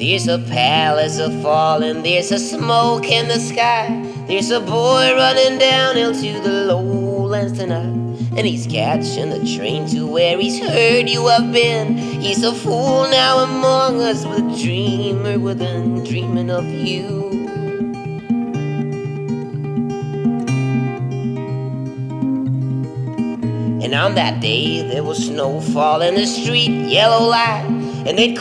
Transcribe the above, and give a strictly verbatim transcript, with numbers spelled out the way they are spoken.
There's a palace a falling, there's a smoke in the sky. There's a boy running down into the lowlands tonight, and he's catching the train to where he's heard you have been. He's a fool now among us, but a dreamer within, dreaming of you. And on that day there was snow fall in the street, yellow light, and they'd